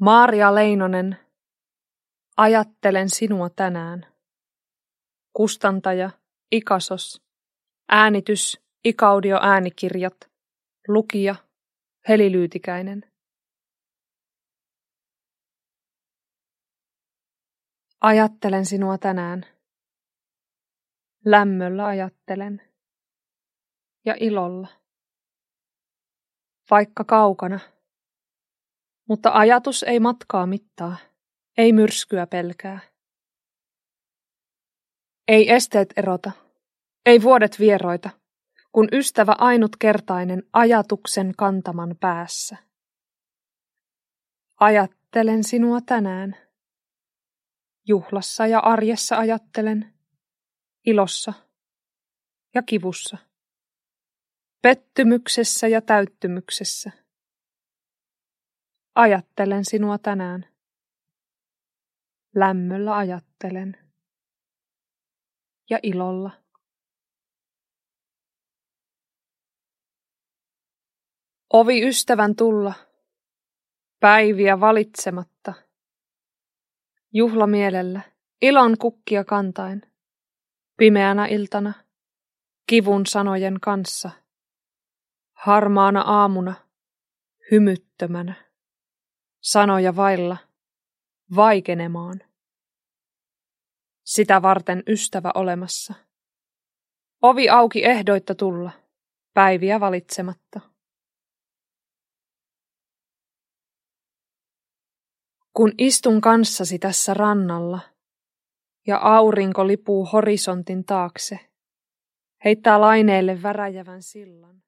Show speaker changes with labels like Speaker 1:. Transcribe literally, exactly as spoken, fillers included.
Speaker 1: Maaria Leinonen, ajattelen sinua tänään. Kustantaja Ikasos, äänitys Ikaudio äänikirjat, lukija Heli Lyytikäinen. Ajattelen sinua tänään. Lämmöllä ajattelen. Ja ilolla. Vaikka kaukana. Mutta ajatus ei matkaa mittaa, ei myrskyä pelkää. Ei esteet erota, ei vuodet vieroita, kun ystävä ainutkertainen ajatuksen kantaman päässä. Ajattelen sinua tänään. Juhlassa ja arjessa ajattelen, ilossa ja kivussa, pettymyksessä ja täyttymyksessä. Ajattelen sinua tänään. Lämmöllä ajattelen. Ja ilolla. Ovi ystävän tulla, päiviä valitsematta. Juhlamielellä, ilon kukkia kantain, pimeänä iltana, kivun sanojen kanssa. Harmaana aamuna, hymyttömänä, sanoja vailla, vaikenemaan. Sitä varten ystävä olemassa. Ovi auki ehdoitta tulla, päiviä valitsematta. Kun istun kanssasi tässä rannalla ja aurinko lipuu horisontin taakse, heittää laineelle väräjävän sillan.